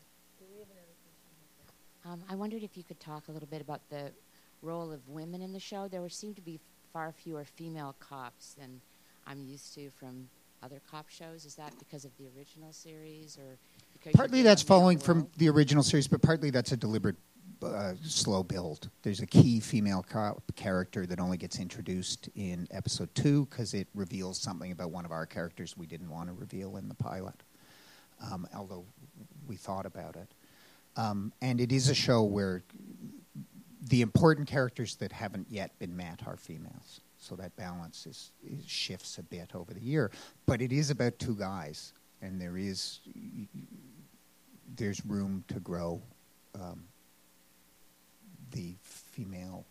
know. Um, I wondered if you could talk a little bit about the role of women in the show. There were, seemed to be far fewer female cops than I'm used to from other cop shows. Is that because of the original series, or because partly that's following from the original series, but partly that's a deliberate uh, slow build. There's a key female cop character that only gets introduced in episode two because it reveals something about one of our characters we didn't want to reveal in the pilot, um, although we thought about it. Um, and it is a show where the important characters that haven't yet been met are females. So that balance is, is shifts a bit over the year. But it is about two guys, and there is there's room to grow um, the female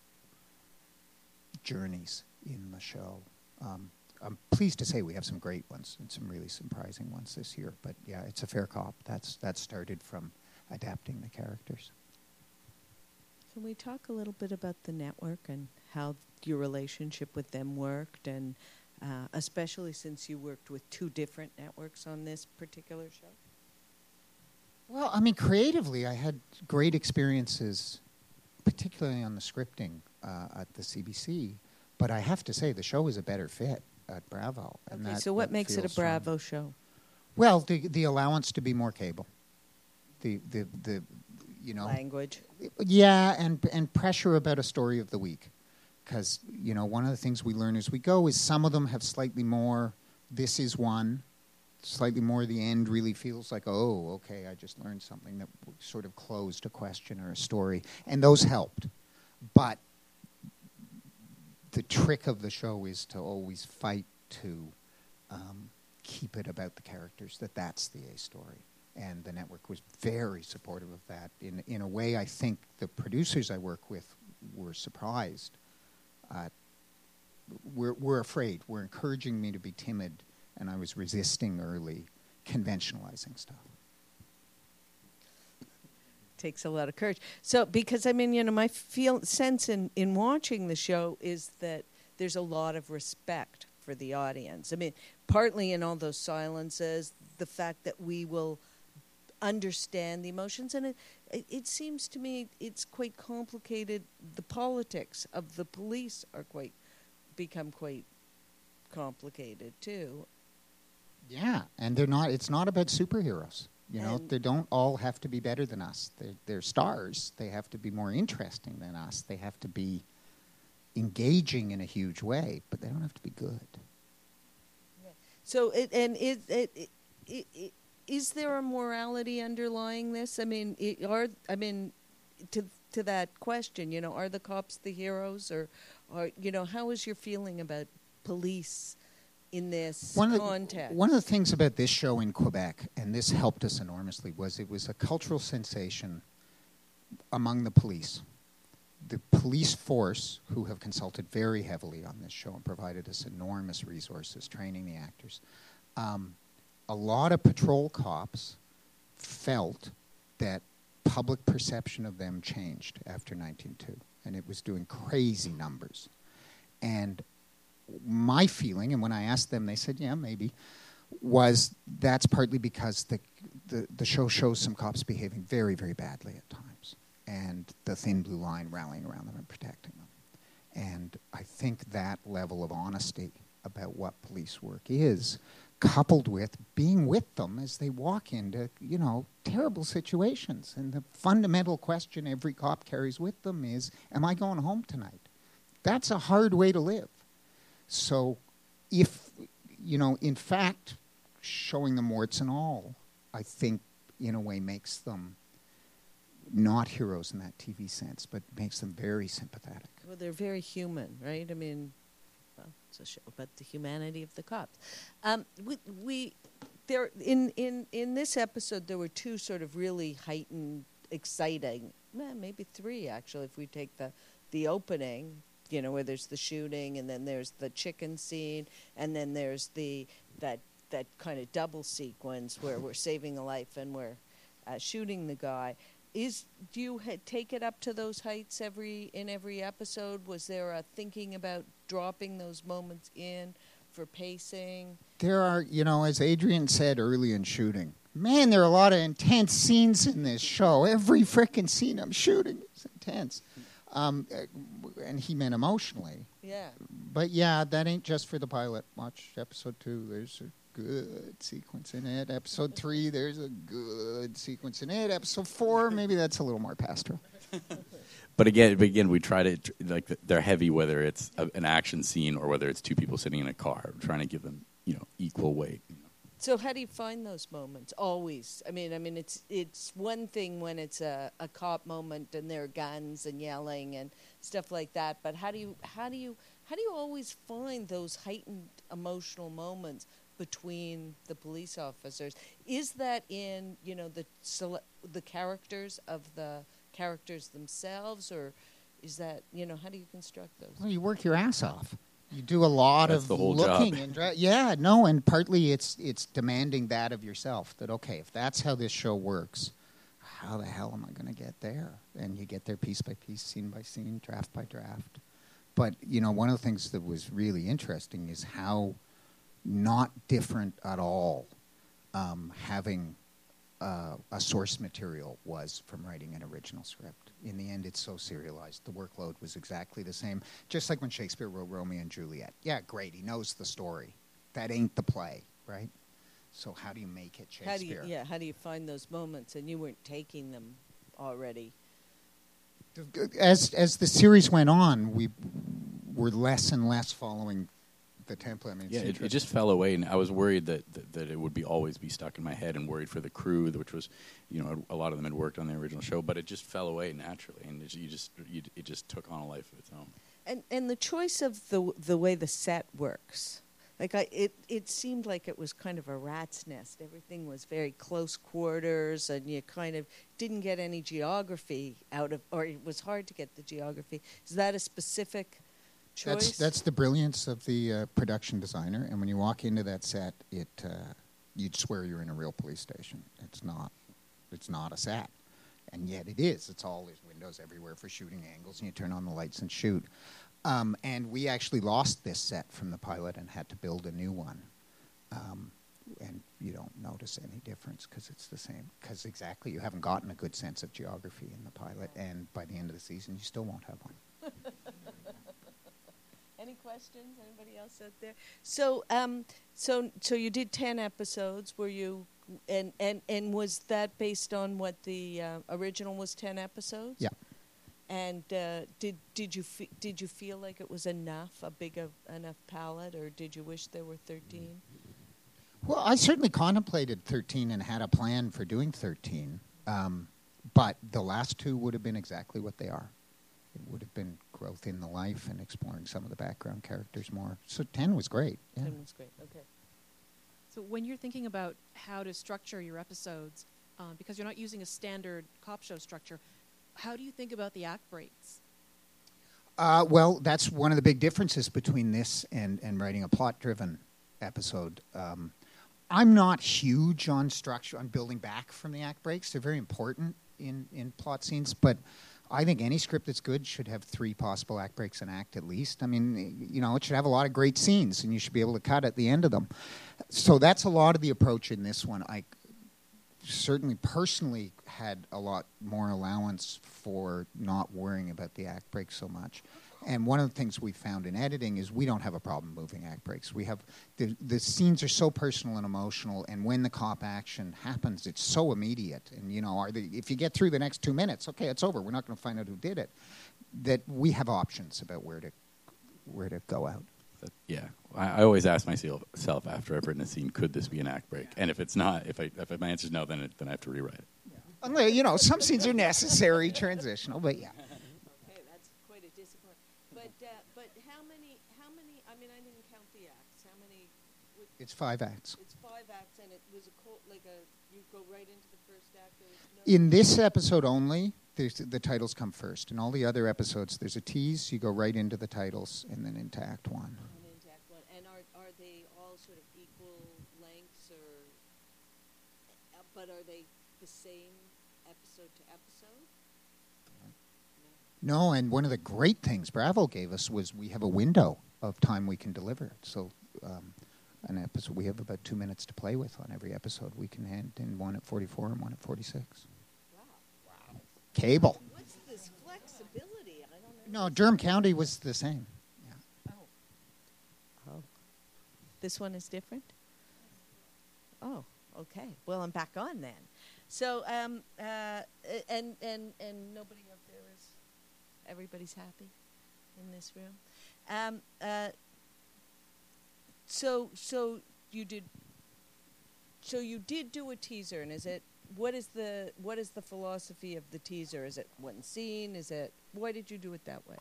journeys in the show. Um, I'm pleased to say we have some great ones and some really surprising ones this year. But yeah, it's a fair cop. That's that started from adapting the characters. Can we talk a little bit about the network and how your relationship with them worked, and uh, especially since you worked with two different networks on this particular show? Well, I mean, creatively, I had great experiences, particularly on the scripting uh, at the C B C. But I have to say, the show is a better fit at Bravo. And Okay, that, so what that makes it a feels strong. Bravo show? Well, the the allowance to be more cable, the the the you know Language. yeah, and and pressure about a story of the week, because you know one of the things we learn as we go is some of them have slightly more. This is one, slightly more. The end really feels like, oh, okay, I just learned something that sort of closed a question or a story, and those helped. But the trick of the show is to always fight to um, keep it about the characters, that that's the A story. And the network was very supportive of that. In in a way, I think the producers I work with were surprised. Uh, we're, we're afraid. We're encouraging me to be timid, and I was resisting early conventionalizing stuff. Takes a lot of courage. So, because, I mean, you know, my feel sense in, in watching the show is that there's a lot of respect for the audience. I mean, partly in all those silences, the fact that we will understand the emotions, and it, it, it seems to me it's quite complicated. The politics of the police are quite, become quite complicated, too. Yeah, and they're not. It's not about superheroes. You know, And- they don't all have to be better than us. They're, they're stars. They have to be more interesting than us. They have to be engaging in a huge way, but they don't have to be good. So, it, and it, it, it, it, it, is there a morality underlying this? I mean, it, are I mean, to to that question, you know, are the cops the heroes, or, or you know, how is your feeling about police in this One of, context? the, one of the things about this show in Quebec, and this helped us enormously, was it was a cultural sensation among the police. The police force, who have consulted very heavily on this show and provided us enormous resources, training the actors, Um, a lot of patrol cops felt that public perception of them changed after nineteen two, and it was doing crazy numbers. And my feeling, and when I asked them, they said, yeah, maybe, was that's partly because the, the, the show shows some cops behaving very, very badly at times, and the thin blue line rallying around them and protecting them. And I think that level of honesty about what police work is, coupled with being with them as they walk into, you know, terrible situations. And the fundamental question every cop carries with them is, am I going home tonight? That's a hard way to live. So if, you know, in fact, showing them warts and all, I think, in a way, makes them not heroes in that T V sense, but makes them very sympathetic. Well, they're very human, right? I mean, well, it's a show about the humanity of the cops. Um, we, we, there in, in, in this episode, there were two sort of really heightened, exciting, eh, maybe three actually, if we take the, the opening, you know, where there's the shooting, and then there's the chicken scene, and then there's the that that kind of double sequence where we're saving a life and we're uh, shooting the guy. Is do you ha- take it up to those heights every in every episode? Was there a thinking about dropping those moments in for pacing? There are, you know, as Adrian said early in shooting, man, there are a lot of intense scenes in this show. Every frickin' scene I'm shooting is intense. Um, and he meant emotionally. Yeah. But yeah, that ain't just for the pilot. Watch episode two. There's a good sequence in it. Episode three, there's a good sequence in it. Episode four, maybe that's a little more pastoral. But again, but again, we try to, like, they're heavy, whether it's a, an action scene or whether it's two people sitting in a car. We're trying to give them, you know, equal weight. You know. So how do you find those moments? Always. I mean, I mean, it's it's one thing when it's a, a cop moment and there are guns and yelling and stuff like that. But how do you how do you how do you always find those heightened emotional moments between the police officers? Is that in, you know, the cele- the characters of the characters themselves, or is that, you know, how do you construct those? Well, you work your ass off. You do a lot That's of the whole looking job. and dra- yeah, no, and partly it's it's demanding that of yourself. That okay, if that's how this show works, how the hell am I going to get there? And you get there piece by piece, scene by scene, draft by draft. But you know, one of the things that was really interesting is how not different at all um, having uh, a source material was from writing an original script. In the end, it's so serialized. The workload was exactly the same. Just like when Shakespeare wrote Romeo and Juliet. Yeah, great, he knows the story. That ain't the play, right? So how do you make it Shakespeare? How do you, yeah, how do you find those moments? And you weren't taking them already. As as the series went on, we were less and less following the template. I mean, Yeah, it, it just fell away, and I was worried that, that that it would be always be stuck in my head, and worried for the crew, which was, you know, a, a lot of them had worked on the original show, but it just fell away naturally, and it, you just you, it just took on a life of its own. And and the choice of the the way the set works, like I, it it seemed like it was kind of a rat's nest. Everything was very close quarters, and you kind of didn't get any geography out of, or it was hard to get the geography. Is that a specific choice? That's that's the brilliance of the uh, production designer. And when you walk into that set, it uh, you'd swear you're in a real police station. It's not. It's not a set, and yet it is. It's all there's windows everywhere for shooting angles, and you turn on the lights and shoot. Um, and we actually lost this set from the pilot and had to build a new one. Um, and you don't notice any difference because it's the same. Because exactly, you haven't gotten a good sense of geography in the pilot, and by the end of the season, you still won't have one. Any questions? Anybody else out there? So, um, so, so you did ten episodes. Were you, and and and was that based on what the uh, original was? Ten episodes. Yeah. And uh, did did you fe- did you feel like it was enough, a big of, enough palette, or did you wish there were thirteen? Well, I certainly contemplated thirteen and had a plan for doing thirteen, um, but the last two would have been exactly what they are. It would have been growth in the life and exploring some of the background characters more. So ten was great. Yeah. Ten was great. Okay. So when you're thinking about how to structure your episodes, um, because you're not using a standard cop show structure, how do you think about the act breaks? Uh, well, that's one of the big differences between this and, and writing a plot-driven episode. Um, I'm not huge on structure, on building back from the act breaks. They're very important in, in plot scenes, but I think any script that's good should have three possible act breaks an act at least. I mean, you know, it should have a lot of great scenes, and you should be able to cut at the end of them. So that's a lot of the approach in this one. I certainly personally had a lot more allowance for not worrying about the act breaks so much. And one of the things we found in editing is we don't have a problem moving act breaks. We have the the scenes are so personal and emotional, and when the cop action happens, it's so immediate. And you know, are they, if you get through the next two minutes, okay, it's over. We're not going to find out who did it. That we have options about where to where to go out. That, yeah, I, I always ask myself after I've written a scene, could this be an act break? And if it's not, if I if my answer is no, then it, then I have to rewrite it. Yeah. You know, some scenes are necessary, transitional, but yeah. Okay, that's quite a discipline. But uh, but how many how many? I mean, I didn't count the acts. How many? Would, it's five acts. It's five acts, and it was a cold, like a you go right into the first act. There was no In this episode only, there's, the titles come first. In all the other episodes, there's a tease. You go right into the titles, and then into Act One. And into Act One, and are are they all sort of equal lengths, or? Uh, but are they the same episode to episode? No, and one of the great things Bravo gave us was we have a window of time we can deliver it. So um, an episode, we have about two minutes to play with on every episode. We can hand in one at forty-four and one at forty-six. Wow. Wow. Cable. What's this flexibility? I don't know. No, Durham County was the same. Yeah. Oh. Oh. This one is different? Oh, okay. Well, I'm back on then. So, um, uh, and, and, and nobody up there is... Everybody's happy in this room. Um, uh, so, so you did. So you did do a teaser, and is it? What is the what is the philosophy of the teaser? Is it one scene? Is it? Why did you do it that way?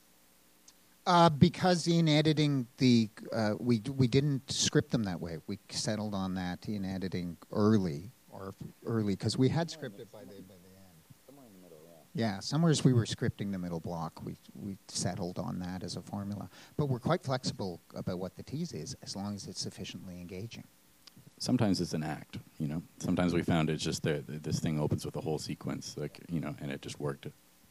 Uh, because in editing the uh, we we didn't script them that way. We settled on that in editing early or early because we had scripted by the. By the Yeah, somewheres we were scripting the middle block. We we settled on that as a formula. But we're quite flexible about what the tease is, as long as it's sufficiently engaging. Sometimes it's an act, you know. Sometimes we found it's just the, the, this thing opens with a whole sequence, like you know, and it just worked.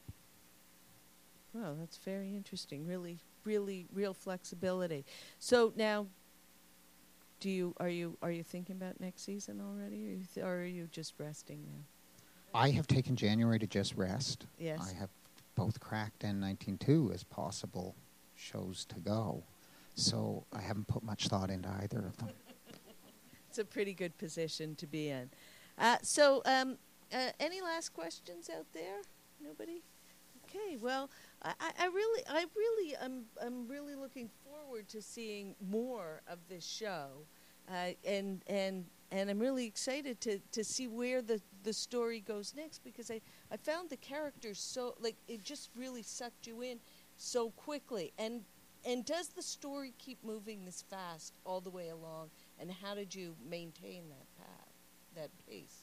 Well, that's very interesting. Really, really, real flexibility. So now, do you are you are you thinking about next season already, or, you th- or are you just resting now? I have taken January to just rest. Yes. I have both Cracked and nineteen two as possible shows to go. So I haven't put much thought into either of them. It's a pretty good position to be in. Uh, so um, uh, any last questions out there? Nobody? Okay, well, I, I really, I really, I'm, I'm really looking forward to seeing more of this show. Uh, and and and I'm really excited to, to see where the, the story goes next, because I, I found the characters so, like, it just really sucked you in so quickly. And and does the story keep moving this fast all the way along? And how did you maintain that path, that pace?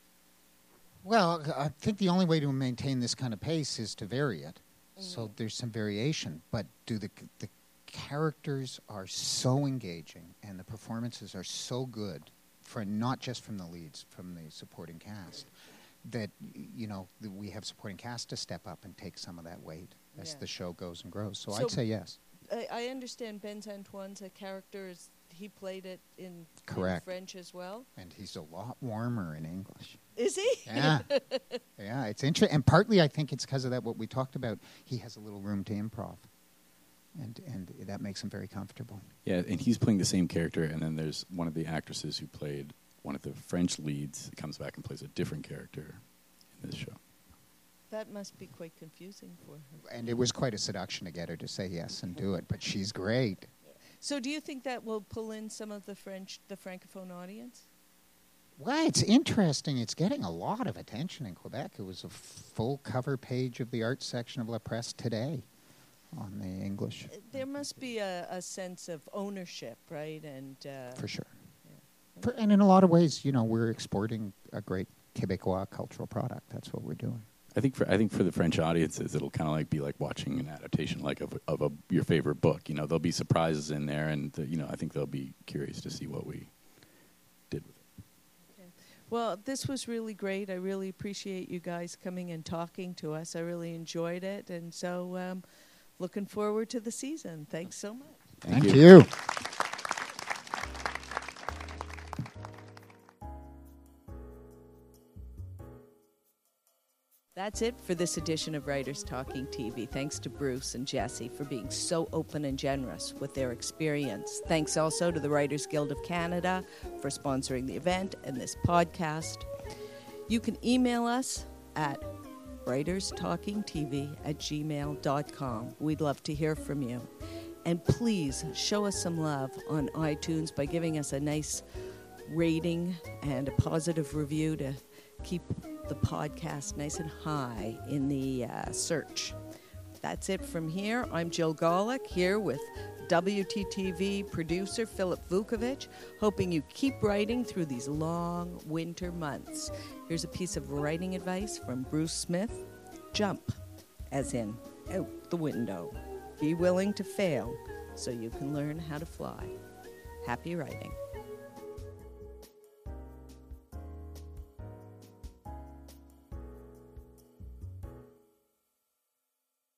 Well, I think the only way to maintain this kind of pace is to vary it. Mm-hmm. So there's some variation, but do the the characters are so engaging and the performances are so good, for not just from the leads, from the supporting cast, that you know we have supporting cast to step up and take some of that weight as Yeah. the show goes and grows. So, So I'd say yes. I, I understand Ben Antoine's a character. Is, he played it in, in Correct. French as well. And he's a lot warmer in English. Is he? Yeah. Yeah, it's interesting. And partly I think it's because of that, what we talked about. He has a little room to improv. And and that makes him very comfortable. Yeah, and he's playing the same character, and then there's one of the actresses who played one of the French leads comes back and plays a different character in this show. That must be quite confusing for her. And it was quite a seduction to get her to say yes and do it, but she's great. So do you think that will pull in some of the French, the Francophone audience? Well, it's interesting. It's getting a lot of attention in Quebec. It was a full cover page of the arts section of La Presse today on the English. Uh, There must be a, a sense of ownership, right? And uh, For sure. Yeah. For, and in a lot of ways, you know, we're exporting a great Quebecois cultural product. That's what we're doing. I think for I think for the French audiences, it'll kind of like be like watching an adaptation, like of of a, your favorite book. You know, there'll be surprises in there, and the, you know, I think they'll be curious to see what we did with it. Well, this was really great. I really appreciate you guys coming and talking to us. I really enjoyed it. And so um, looking forward to the season. Thanks so much. Thank, Thank you. you. That's it for this edition of Writers Talking T V. Thanks to Bruce and Jesse for being so open and generous with their experience. Thanks also to the Writers Guild of Canada for sponsoring the event and this podcast. You can email us at writers talking t v at gmail dot com. We'd love to hear from you. And please show us some love on iTunes by giving us a nice rating and a positive review to keep the podcast nice and high in the uh, search. That's it from here. I'm Jill Golick here with W T T V producer Philip Vukovic, hoping you keep writing through these long winter months. Here's a piece of writing advice from Bruce Smith. Jump, as in out the window. Be willing to fail so you can learn how to fly. Happy writing.